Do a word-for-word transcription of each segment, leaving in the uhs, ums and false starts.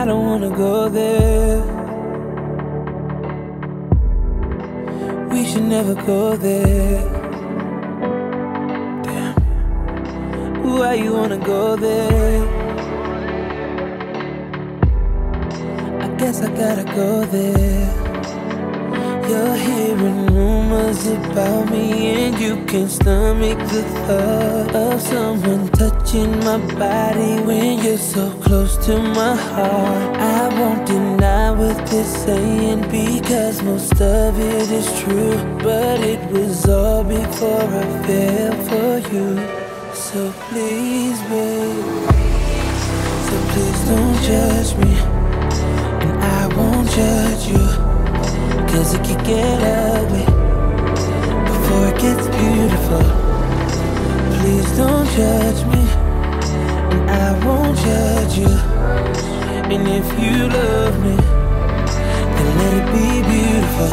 I don't wanna go there. We should never go there. Damn. Why you wanna go there? I guess I gotta go there. You're hearing rumors about me, and you can't stomach the thought of someone touching my body when you're so close to my heart. I won't deny what they're saying, because most of it is true, but it was all before I fell for you. So please, babe, so please don't judge me, and I won't judge you, 'cause it could get ugly before it gets beautiful. Please don't judge me, and I won't judge you. And if you love me, then let it be beautiful.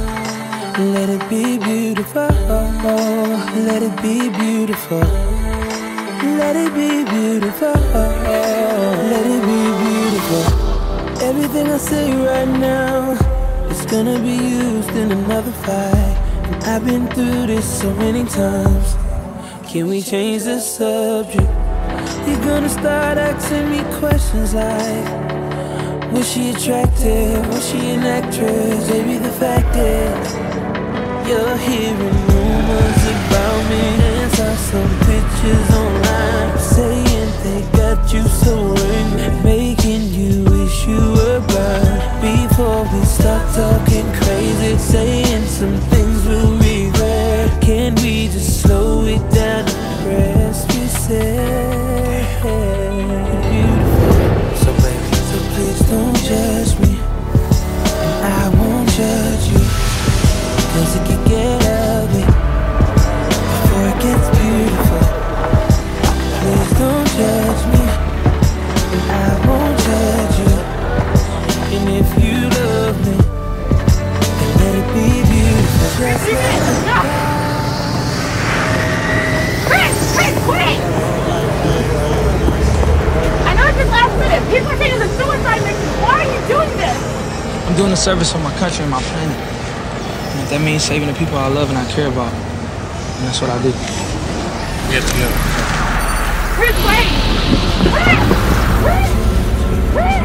Let it be beautiful. Let it be beautiful. Let it be beautiful. Let it be beautiful. Everything I say right now, it's gonna be used in another fight. And I've been through this so many times. Can we change the subject? You're gonna start asking me questions like, was she attractive? Was she an actress? Baby, the fact is, you're hearing rumors about me, and saw some pictures online saying they got you so angry, making you wish you were blind. Before we start talking crazy, saying some things we'll regret, can we just slow it down and press reset? Beautiful. So baby, so please don't judge me, and I won't judge you, 'cause it can get ugly before it gets beautiful. Please don't judge me, and I won't judge you. And if you love me, then let it be beautiful. Chris, no! Chris, Chris, wait! I know it's just last minute. People are saying it's a suicide mission. Why are you doing this? I'm doing a service for my country and my planet. And if that means saving the people I love and I care about, then that's what I do. Yes, no. Chris, wait! Chris! Chris! Chris!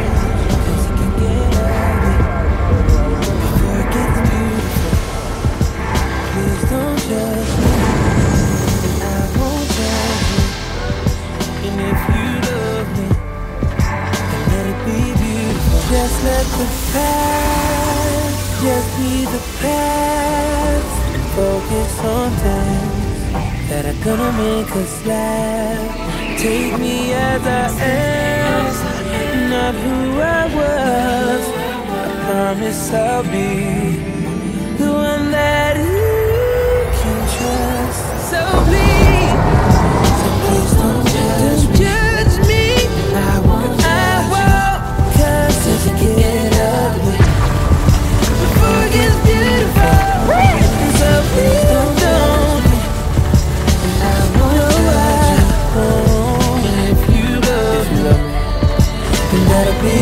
Just let the past just be the past, and focus on things that are gonna make us laugh. Take me as I am, not who I was. I promise I'll be the one that you can trust. So please, so please don't judge me. Judge me. I won't. I won't. 'Cause it can get ugly before it gets beautiful. So please don't judge me, and I won't judge you. And if you love me, then let it be